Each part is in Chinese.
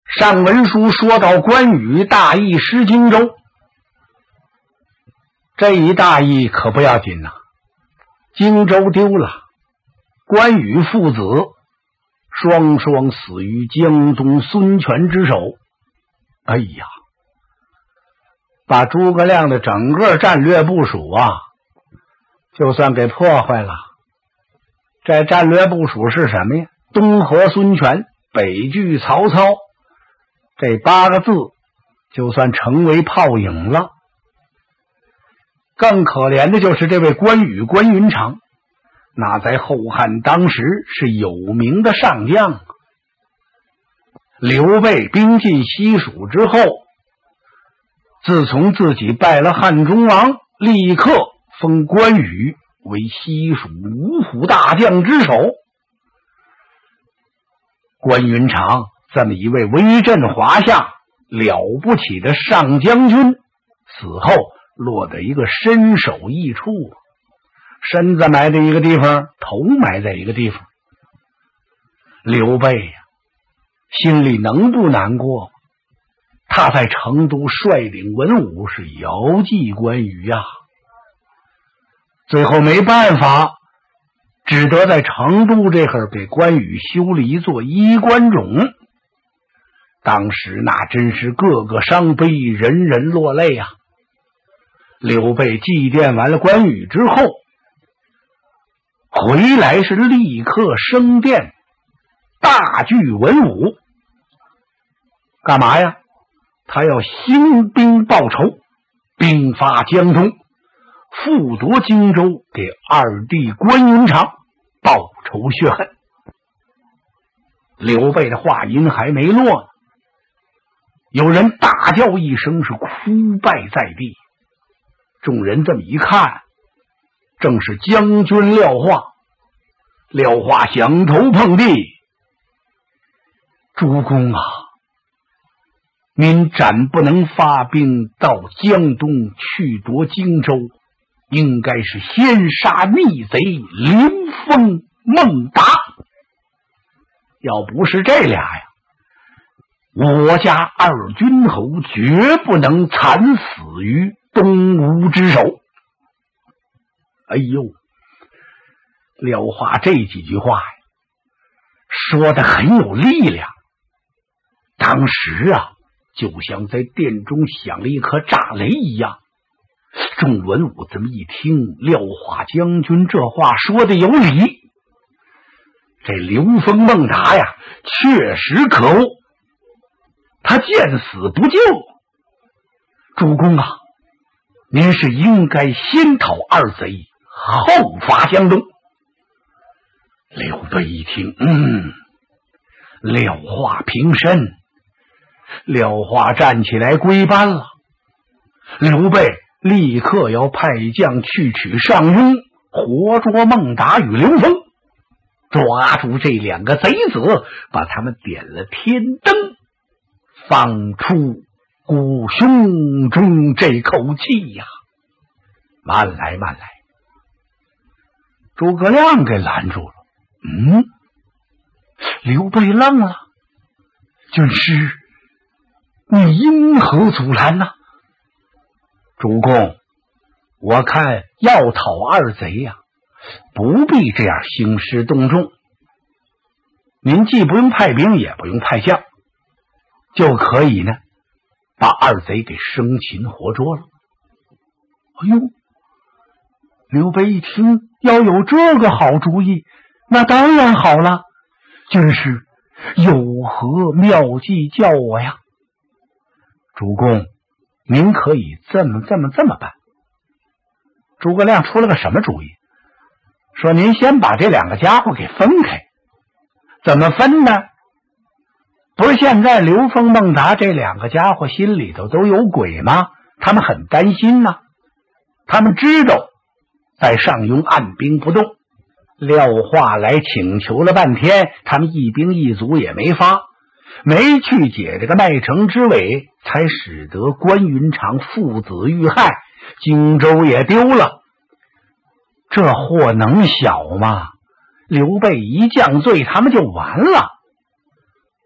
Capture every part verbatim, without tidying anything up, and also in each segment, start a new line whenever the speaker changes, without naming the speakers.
上文书说到关羽大意失荆州，这一大意可不要紧呐、啊，荆州丢了，关羽父子双双死于江东孙权之手。哎呀，把诸葛亮的整个战略部署啊，就算给破坏了。这战略部署是什么呀？东和孙权，北拒曹操，这八个字就算成为泡影了。更可怜的就是这位关羽关云长，那在后汉当时是有名的上将。刘备兵进西蜀之后，自从自己拜了汉中王，立刻封关羽为西蜀五虎大将之首。关云长这么一位威震华夏了不起的上将军，死后落得一个身首异处，身子埋在一个地方，头埋在一个地方。刘备呀、啊，心里能不难过？他在成都率领文武是遥祭关羽呀、啊，最后没办法，只得在成都这会儿给关羽修了一座衣冠冢。当时那真是个个伤悲，人人落泪啊。刘备祭奠完了关羽之后，回来是立刻升殿，大聚文武。干嘛呀？他要兴兵报仇，兵发江东，复夺荆州，给二弟关云长报仇雪恨。刘备的话音还没落呢，有人大叫一声，是哭败在地。众人这么一看，正是将军廖化。廖化响头碰地：主公啊，您暂不能发兵到江东去夺荆州，应该是先杀逆贼刘封、孟达。要不是这俩呀，我家二军侯绝不能惨死于东吴之手。哎呦，廖化这几句话呀，说的很有力量。当时啊，就像在殿中响了一颗炸雷一样。众文武这么一听，廖化将军这话说的有理，这刘封、孟达呀，确实可恶，他见死不救。主公啊，您是应该先讨二贼，后伐江东。刘备一听，嗯，廖化平身。廖化站起来归班了。刘备立刻要派将去取上庸，活捉孟达与刘封，抓住这两个贼子，把他们点了天灯，放出鼓胸中这口气呀、啊！慢来慢来，诸葛亮给拦住了。嗯，刘备愣了，军师，你因何阻拦呢？主公，我看要讨二贼呀、啊，不必这样兴师动众。您既不用派兵，也不用派将，就可以呢，把二贼给生擒活捉了。哎呦，刘备一听，要有这个好主意，那当然好了。军师有何妙计教我呀？主公，您可以这么这么这么办。诸葛亮出了个什么主意？说您先把这两个家伙给分开。怎么分呢？不是现在刘封、孟达这两个家伙心里头都有鬼吗？他们很担心呢、啊。他们知道在上庸按兵不动，廖化来请求了半天，他们一兵一卒也没发，没去解这个麦城之围，才使得关云长父子遇害，荆州也丢了。这祸能小吗？刘备一降罪，他们就完了。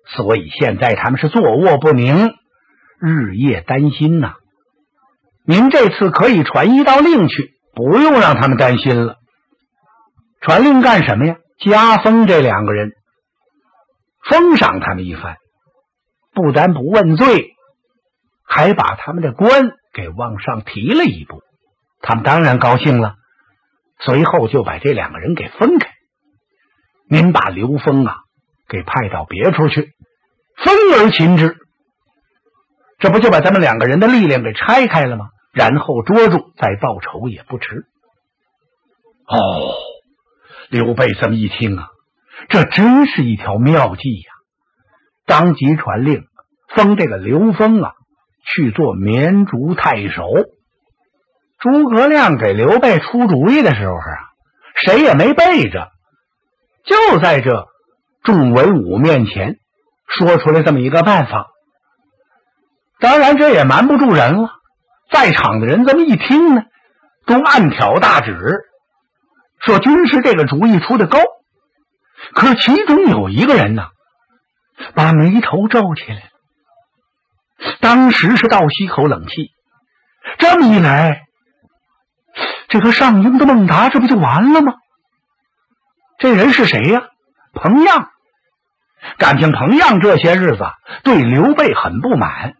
所以现在他们是坐卧不宁，日夜担心呐、啊。您这次可以传一道令去，不用让他们担心了。传令干什么呀？加封这两个人，封赏他们一番，不但不问罪，还把他们的官给往上提了一步。他们当然高兴了，随后就把这两个人给分开。您把刘封啊给派到别处去，分而擒之，这不就把咱们两个人的力量给拆开了吗？然后捉住，再报仇也不迟。哦，刘备这么一听啊，这真是一条妙计呀、啊！当即传令，封这个刘封啊去做绵竹太守。诸葛亮给刘备出主意的时候啊，谁也没背着，就在这众文武面前说出来这么一个办法。当然这也瞒不住人了，在场的人这么一听呢，都暗挑大指，说军师这个主意出得高。可是其中有一个人呢，把眉头皱起来了，当时是倒吸口冷气。这么一来，这个上庸的孟达这不就完了吗？这人是谁呀？彭样。感情彭样这些日子对刘备很不满。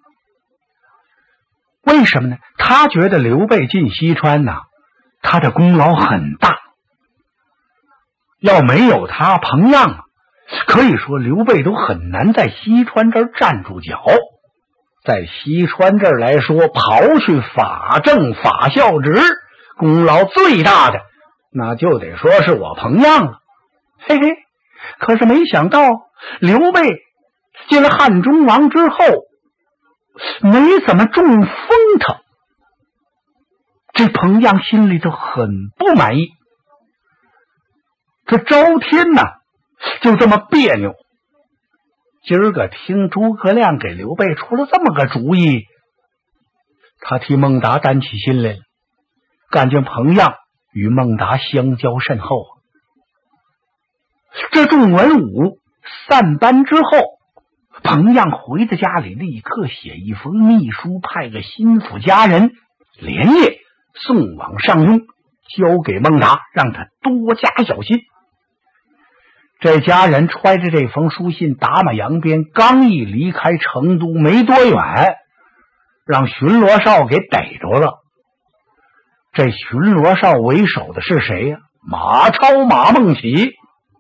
为什么呢？他觉得刘备进西川呢，他的功劳很大。要没有他彭样啊，可以说刘备都很难在西川这儿站住脚。在西川这儿来说，刨去法正法孝直，功劳最大的那就得说是我彭样了。嘿嘿，可是没想到刘备进了汉中王之后，没怎么中封他，这彭样心里头很不满意。这朝天呢就这么别扭。今儿个听诸葛亮给刘备出了这么个主意，他替孟达担起心来了。感觉彭样与孟达相交甚厚。这众文武散班之后，彭样回到家里，立刻写一封密书，派个心腹家人连夜送往上庸，交给孟达，让他多加小心。这家人揣着这封书信打马扬鞭，刚一离开成都没多远，让巡逻哨给逮着了。这巡逻哨为首的是谁呀、啊？马超、马孟起。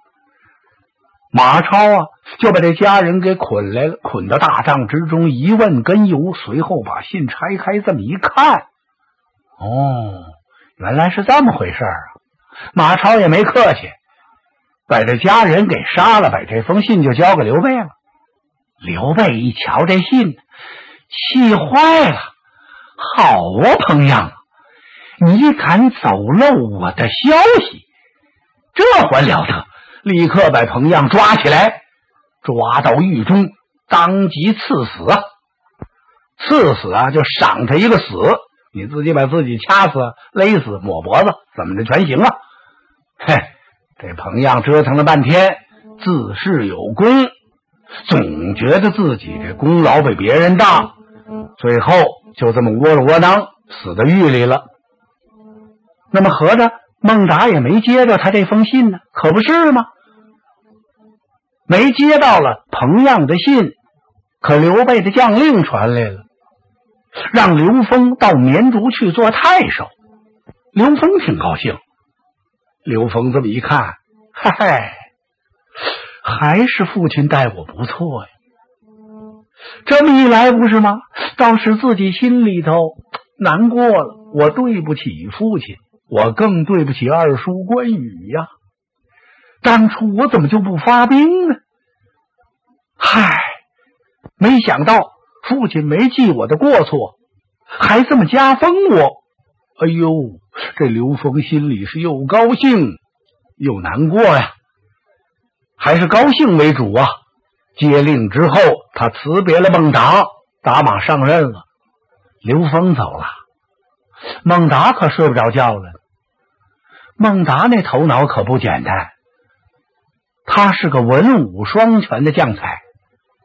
马超啊，就把这家人给捆来了，捆到大帐之中，一问根由，随后把信拆开，这么一看，哦，原来是这么回事啊！马超也没客气，把这家人给杀了，把这封信就交给刘备了。刘备一瞧这信，气坏了。好啊，彭样，你敢走漏我的消息，这还了得！立刻把彭样抓起来，抓到狱中，当即赐死啊！赐死啊，就赏他一个死，你自己把自己掐死、勒死、抹脖子，怎么着全行啊！嘿，这彭样折腾了半天，自恃有功，总觉得自己这功劳比别人大，最后就这么窝了窝囊，死在狱里了。那么合着孟达也没接到他这封信呢，可不是吗？没接到了彭样的信，可刘备的将令传来了，让刘封到绵竹去做太守。刘封挺高兴。刘封这么一看，嗨，还是父亲待我不错呀。这么一来不是吗？倒是自己心里头难过了，我对不起父亲，我更对不起二叔关羽呀！当初我怎么就不发兵呢？嗨，没想到父亲没记我的过错，还这么加封我。哎呦，这刘封心里是又高兴又难过呀，还是高兴为主啊。接令之后，他辞别了孟达，打马上任了。刘封走了，孟达可睡不着觉了。孟达那头脑可不简单，他是个文武双全的将才，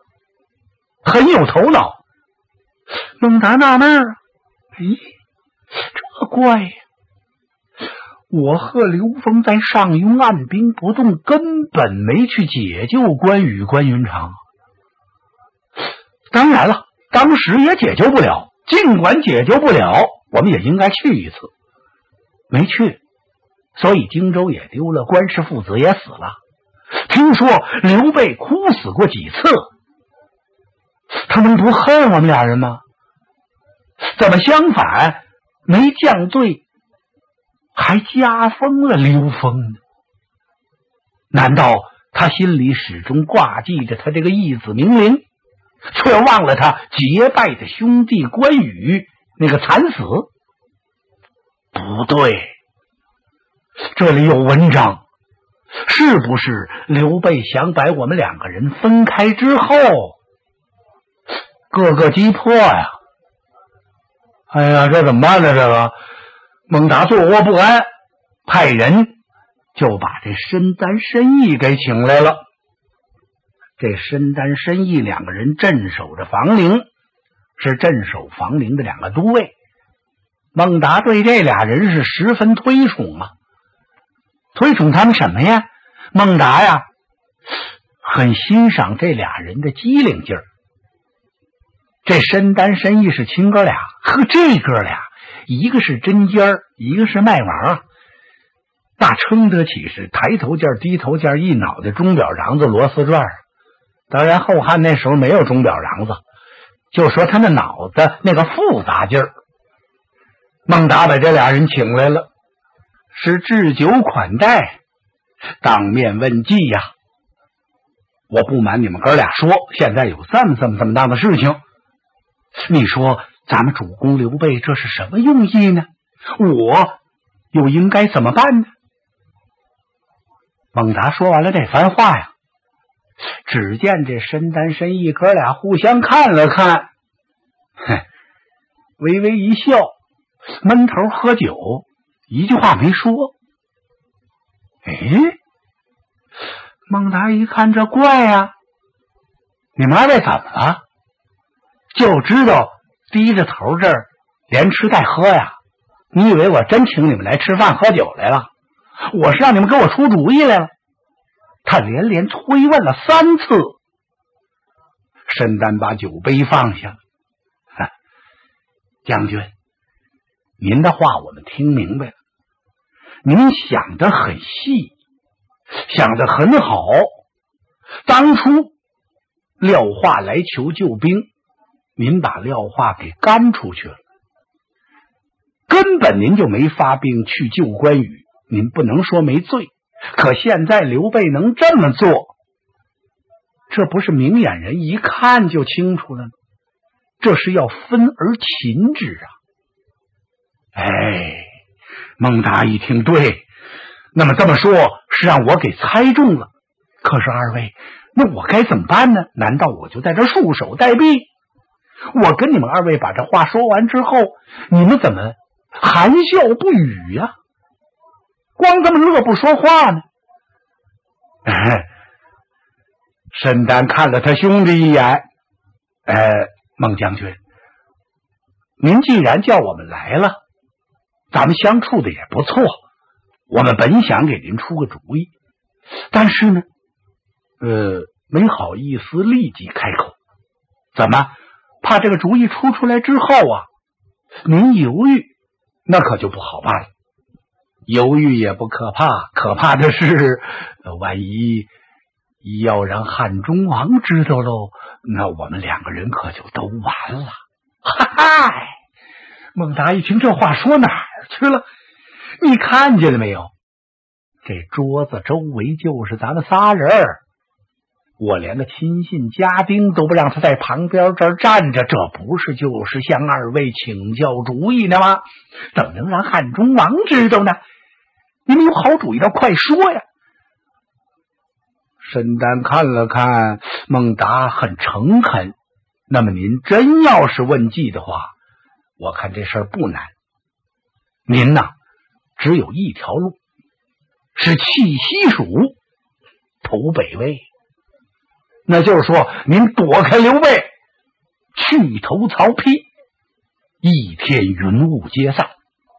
很有头脑。孟达纳闷儿，咦，这怪呀！我和刘封在上庸按兵不动，根本没去解救关羽、关云长。当然了，当时也解救不了，尽管解救不了，我们也应该去一次。没去，所以荆州也丢了，关氏父子也死了。听说刘备哭死过几次，他能不恨我们俩人吗？怎么相反，没降罪，还加封了刘封呢？难道他心里始终挂记着他这个义子明灵，却忘了他结拜的兄弟关羽那个惨死？不对，这里有文章，是不是刘备想把我们两个人分开之后各个击破呀？哎呀，这怎么办呢？这个孟达坐卧不安，派人就把这申丹、申义给请来了。这申丹、申义两个人镇守着房陵，是镇守房陵的两个都尉。孟达对这俩人是十分推崇啊。推崇他们什么呀？孟达呀，很欣赏这俩人的机灵劲儿。这申丹、申义是亲哥俩，和这哥俩一个是针尖儿，一个是麦王，那称得起是抬头件低头件一脑袋钟表瓤子螺丝转。当然后汉那时候没有钟表瓤子，就说他那脑子那个复杂劲儿。孟达把这俩人请来了，是置酒款待，当面问计呀。我不瞒你们哥俩说，现在有这么这么这么大的事情，你说咱们主公刘备这是什么用意呢？我又应该怎么办呢？孟达说完了这番话呀，只见这申丹、申义哥俩互相看了看，哼，微微一笑，闷头喝酒，一句话没说。哎，孟达一看这怪呀，你们二位怎么了？就知道低着头这儿连吃带喝呀？你以为我真请你们来吃饭喝酒来了？我是让你们给我出主意来了。他连连催问了三次。申丹把酒杯放下，将军，您的话我们听明白了，您想得很细，想得很好。当初廖化来求救兵，您把廖化给赶出去了，根本您就没发兵去救关羽，您不能说没罪。可现在刘备能这么做，这不是明眼人一看就清楚了吗？这是要分而擒之啊！哎，孟达一听，对，那么这么说是让我给猜中了。可是二位，那我该怎么办呢？难道我就在这束手待毙？我跟你们二位把这话说完之后，你们怎么含笑不语呀、啊？光这么乐不说话呢？哎，申丹看了他兄弟一眼，呃，孟将军，您既然叫我们来了，咱们相处的也不错，我们本想给您出个主意，但是呢，呃，没好意思立即开口。怎么？怕这个主意出出来之后啊，您犹豫，那可就不好办了。犹豫也不可怕，可怕的是，万一要让汉中王知道喽，那我们两个人可就都完了。嗨，孟达一听这话说哪儿去了？你看见了没有？这桌子周围就是咱们仨人儿，我连个亲信家丁都不让他在旁边这儿站着，这不是就是向二位请教主意呢吗？怎么能让汉中王知道呢？你们有好主意倒快说呀！申丹看了看孟达，很诚恳。那么您真要是问计的话，我看这事儿不难。您呐，只有一条路，是弃西蜀，投北魏。那就是说，您躲开刘备， 去投曹丕。一天云雾皆散。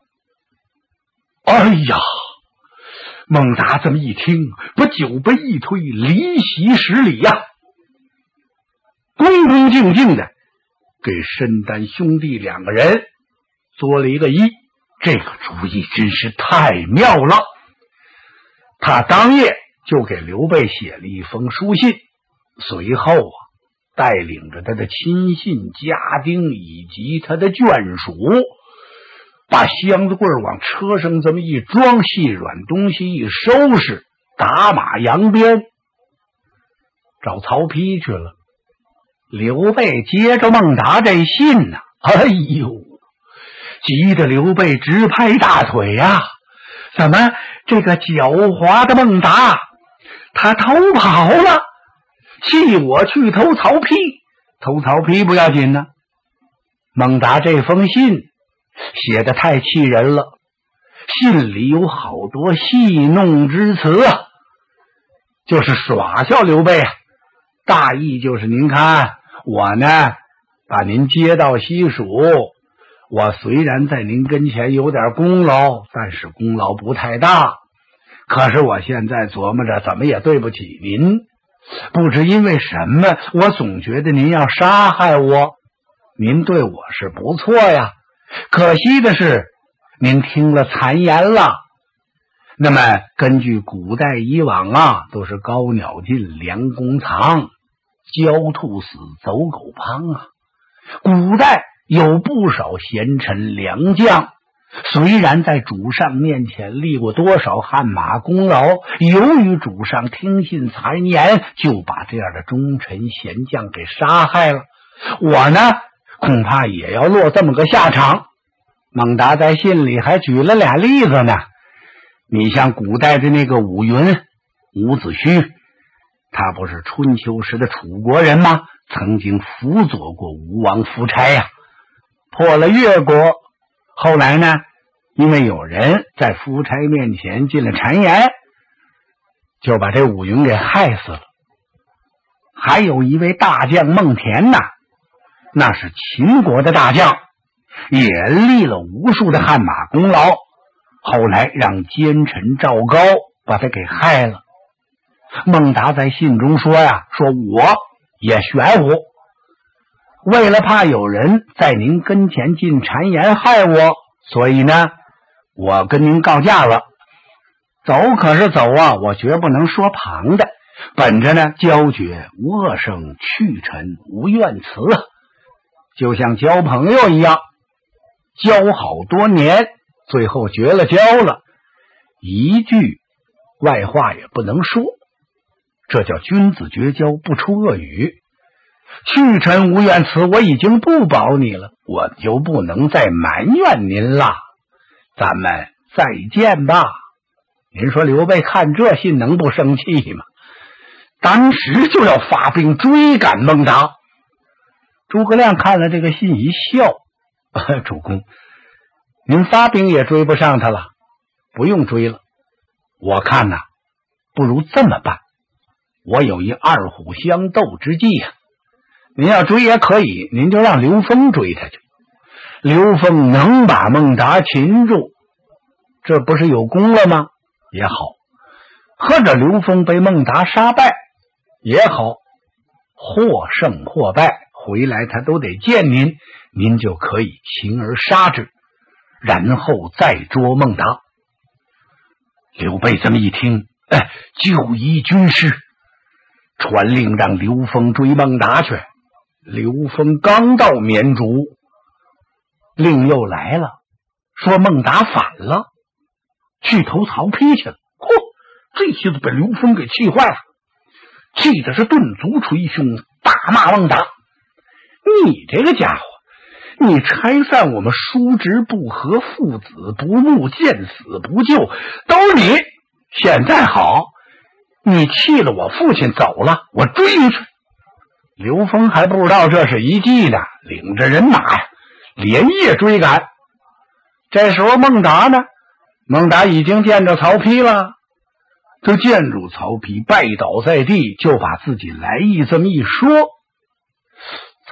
哎呀！孟达这么一听，不酒杯一推，离席十里呀、啊，恭恭敬敬的给申丹兄弟两个人作了一个揖。这个主意真是太妙了。他当夜就给刘备写了一封书信，随后啊，带领着他的亲信家丁以及他的眷属，把箱子柜往车上这么一装，细软东西一收拾，打马扬鞭找曹丕去了。刘备接着孟达这信呢、啊，哎呦，急得刘备直拍大腿呀、啊！怎么这个狡猾的孟达他逃跑了，弃我去投曹丕？投曹丕不要紧呢，孟达这封信写得太气人了，信里有好多戏弄之词啊，就是耍笑刘备啊。大意就是您看我呢，把您接到西蜀，我虽然在您跟前有点功劳，但是功劳不太大。可是我现在琢磨着，怎么也对不起您，不知因为什么，我总觉得您要杀害我。您对我是不错呀，可惜的是您听了谗言了。那么根据古代以往啊，都是高鸟尽，良弓藏，狡兔死，走狗烹啊。古代有不少贤臣良将，虽然在主上面前立过多少汗马功劳，由于主上听信谗言，就把这样的忠臣贤将给杀害了。我呢，恐怕也要落这么个下场。孟达在信里还举了俩例子呢。你像古代的那个伍云、伍子胥，他不是春秋时的楚国人吗？曾经辅佐过吴王夫差呀、啊，破了越国。后来呢，因为有人在夫差面前进了谗言，就把这伍云给害死了。还有一位大将孟恬呐，那是秦国的大将，也立了无数的汗马功劳，后来让奸臣赵高把他给害了。孟达在信中说呀，说我也玄乎，为了怕有人在您跟前进谗言害我，所以呢，我跟您告假了。走可是走啊，我绝不能说旁的，本着呢交绝无恶声，去臣无怨辞，就像交朋友一样，交好多年，最后绝了交了，一句外话也不能说，这叫君子绝交，不出恶语。去臣无怨辞，我已经不保你了，我就不能再埋怨您了，咱们再见吧。您说刘备看这信能不生气吗？当时就要发兵追赶孟达。诸葛亮看了这个信一笑，主公，您发兵也追不上他了，不用追了。我看呐，不如这么办，我有一二虎相斗之计啊。您要追也可以，您就让刘封追他去。刘封能把孟达擒住，这不是有功了吗？也好。或者刘封被孟达杀败也好，或胜或败，回来他都得见您，您就可以擒而杀之，然后再捉孟达。刘备这么一听，哎，就依军师，传令让刘封追孟达去。刘封刚到绵竹，令又来了，说孟达反了，去投曹丕去了。嚯，这下子被刘封给气坏了，气的是顿足捶胸，大骂孟达：你这个家伙，你拆散我们叔侄不和，父子不睦，见死不救，都是你。现在好，你弃了我父亲走了，我追你去。刘封还不知道这是一计呢，领着人马呀，连夜追赶。这时候孟达呢，孟达已经见着曹丕了，就见住曹丕拜倒在地，就把自己来意这么一说。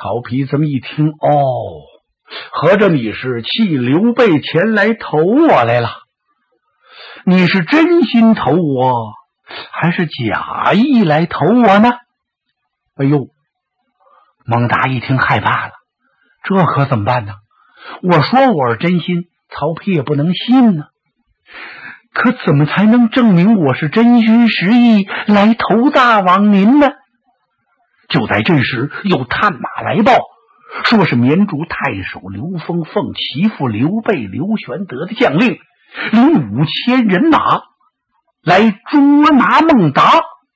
曹丕这么一听，哦，合着你是弃刘备前来投我来了？你是真心投我，还是假意来投我呢？哎呦，孟达一听害怕了，这可怎么办呢？我说我是真心，曹丕也不能信呢。可怎么才能证明我是真心实意来投大王您呢？就在这时，有探马来报，说是绵竹太守刘封奉其父刘备刘玄德的将令，领五千人马来捉拿孟达。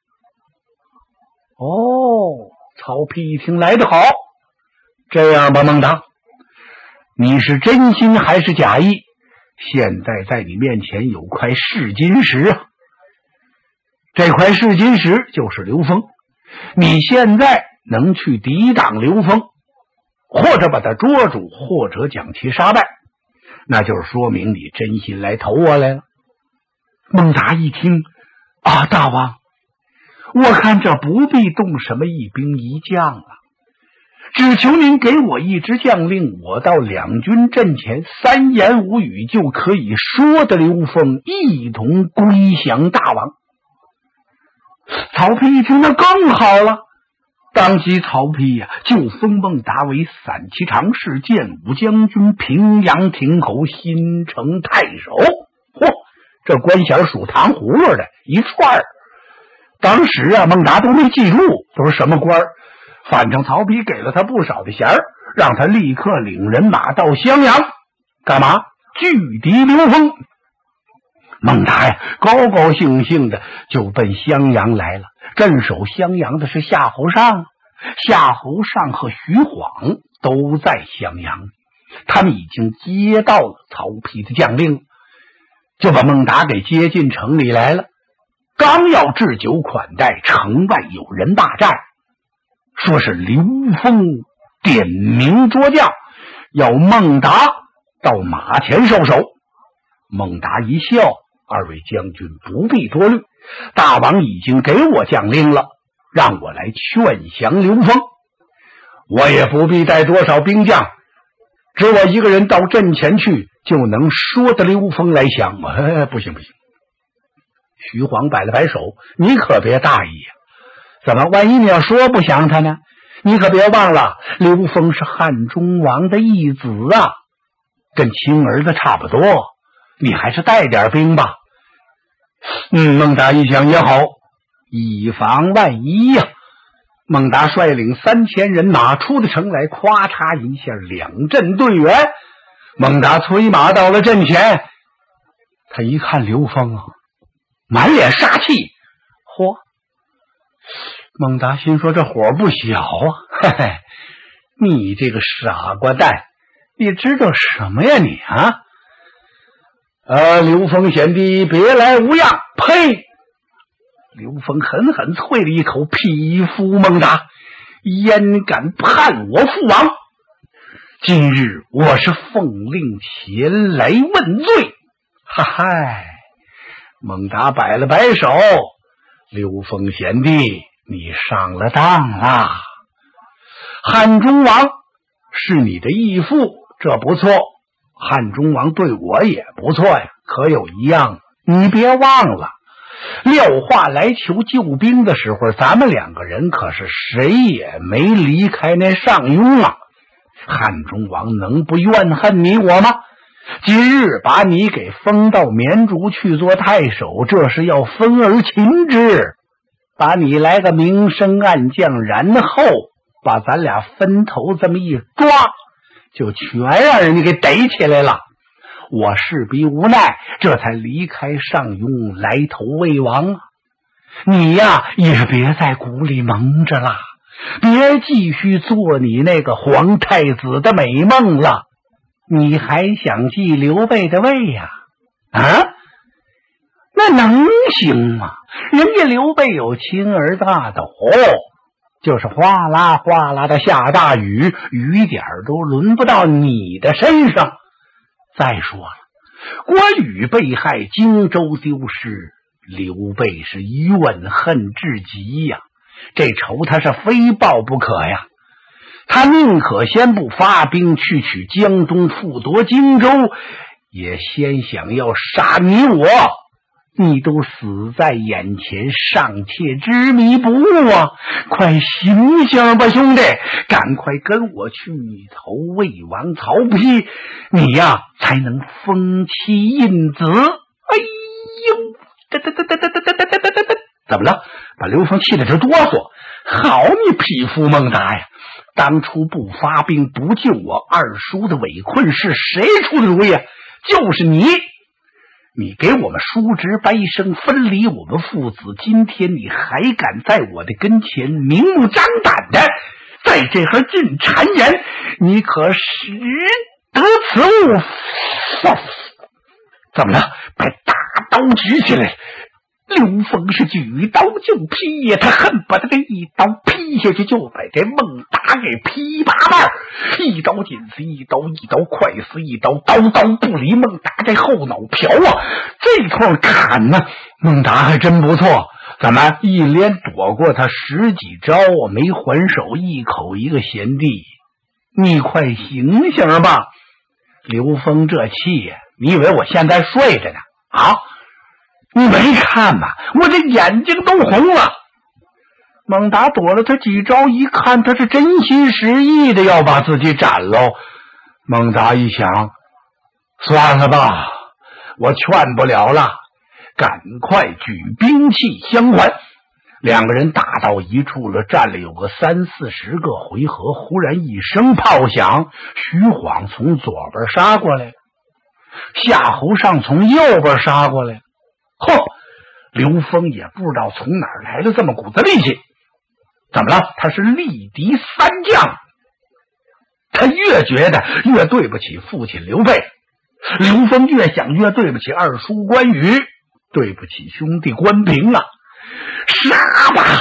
哦，曹丕一听来得好，这样吧，孟达，你是真心还是假意？现在在你面前有块试金石啊，这块试金石就是刘封，你现在能去抵挡刘封，或者把他捉住，或者将其杀败，那就是说明你真心来投我来了。孟达一听，啊，大王，我看这不必动什么一兵一将了，只求您给我一支将令，我到两军阵前三言五语就可以说得刘封一同归降大王。曹丕一听，那更好了。当即曹丕呀、啊，就封孟达为散骑常侍、建武将军、平阳亭侯、新城太守。嚯，这官衔属糖葫芦的一串儿。当时啊，孟达都没记住都是什么官儿，反正曹丕给了他不少的衔儿，让他立刻领人马到襄阳，干嘛？拒敌刘封。孟达呀，高高兴兴的就奔襄阳来了。镇守襄阳的是夏侯尚，夏侯尚和徐晃都在襄阳，他们已经接到了曹丕的将令，就把孟达给接进城里来了。刚要置酒款待，城外有人大战，说是刘封点名捉将，要孟达到马前受首。孟达一笑，二位将军不必多虑，大王已经给我将令了，让我来劝降刘封，我也不必带多少兵将，只我一个人到阵前去，就能说得刘封来降。哎，不行不行！徐晃摆了摆手，你可别大意呀、啊！怎么，万一你要说不降他呢？你可别忘了，刘封是汉中王的义子啊，跟亲儿子差不多，你还是带点兵吧。嗯，孟达一想也好，以防万一呀、啊。孟达率领三千人马出了城来，咵嚓一下，两阵队员。孟达催马到了阵前，他一看刘封啊，满脸杀气。嚯！孟达心说这火不小啊，嘿嘿，你这个傻瓜蛋，你知道什么呀你啊？呃，刘封贤弟别来无恙！呸！刘封狠狠啐了一口，匹夫孟达，焉敢叛我父王！今日我是奉令前来问罪。哈嗨！孟达摆了摆手，刘封贤弟，你上了当啦！汉中王是你的义父，这不错。汉中王对我也不错呀，可有一样，你别忘了，廖化来求救兵的时候，咱们两个人可是谁也没离开那上庸啊。汉中王能不怨恨你我吗？今日把你给封到绵竹去做太守，这是要分而擒之，把你来个明升暗降，然后把咱俩分头这么一抓，就全让人家给逮起来了。我势必无奈，这才离开上庸来投魏王啊！你呀，也别在鼓里蒙着了，别继续做你那个皇太子的美梦了。你还想继刘备的位呀？啊？那能行吗？人家刘备有亲儿大斗，就是哗啦哗啦的下大雨，雨点都轮不到你的身上。再说了，关羽被害，荆州丢失，刘备是怨恨至极呀，这仇他是非报不可呀。 他宁可先不发兵去取江东，复夺荆州，也先想要杀你我。你都死在眼前，尚且执迷不悟啊！快醒醒吧，兄弟，赶快跟我去投魏王曹丕，你呀才能封其印子。哎呦，哒哒哒哒哒哒哒哒哒哒哒，怎么了？把刘封气得直哆嗦。好你匹夫孟达呀！当初不发兵不救我二叔的围困是谁出的主意？就是你！你给我们叔侄掰生，分离我们父子，今天你还敢在我的跟前明目张胆的在这儿进谗言，你可识得此物？怎么了？把大刀举起来！刘封是举刀就劈呀，他恨不得这一刀劈下去，就把这孟达给劈八瓣，一刀紧似一刀，一刀快似一刀，刀刀不离孟达这后脑瓢啊！这通砍呢，孟达还真不错，怎么一连躲过他十几招啊，没还手，一口一个贤弟，你快醒醒吧！刘封这气呀，你以为我现在睡着呢啊？你没看吗？我这眼睛都红了。孟达躲了他几招，一看他是真心实意的要把自己斩喽。孟达一想，算了吧，我劝不了了，赶快举兵器相还。两个人打到一处了，站了有个三四十个回合，忽然一声炮响，徐晃从左边杀过来，夏侯尚从右边杀过来。嚯！刘封也不知道从哪儿来了这么股子力气，怎么了？他是力敌三将，他越觉得越对不起父亲刘备，刘封越想越对不起二叔关羽，对不起兄弟关平啊！杀吧！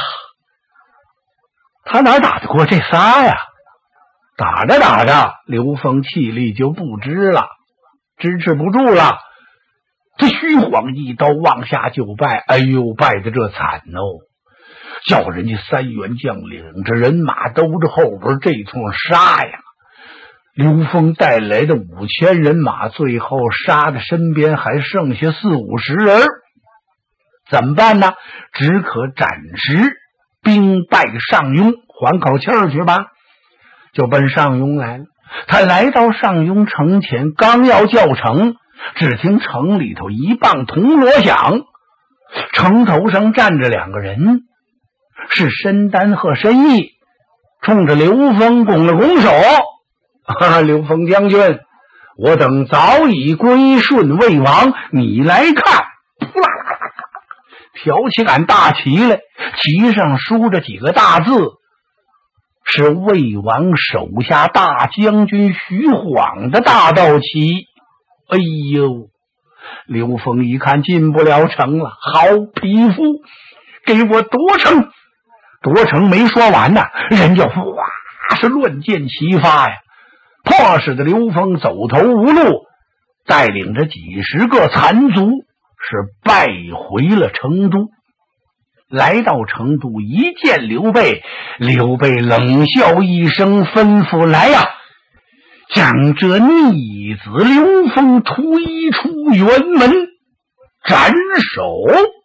他哪打得过这仨呀？打着打着，刘封气力就不支了，支持不住了。这虚晃一刀往下就败，哎呦，败得这惨哦！叫人家三员将领着人马兜着后边这通杀呀！刘封带来的五千人马，最后杀的身边还剩下四五十人，怎么办呢？只可暂时兵败上庸，缓口气儿去吧。就奔上庸来了。他来到上庸城前，刚要叫城，只听城里头一棒铜锣响，城头上站着两个人，是申丹和申毅，冲着刘封拱了拱手。哈，刘封将军，我等早已归顺魏王，你来看。扑啦啦啦，挑起杆大旗来，旗上书着几个大字，是魏王手下大将军徐晃的大道旗。哎呦，刘封一看进不了城了，好匹夫，给我夺城！夺城没说完呢，人家哗是乱箭齐发呀，迫使的刘封走投无路，带领着几十个残卒是败回了成都。来到成都，一见刘备，刘备冷笑一声，吩咐来呀，将这逆子刘封推出辕门斩首。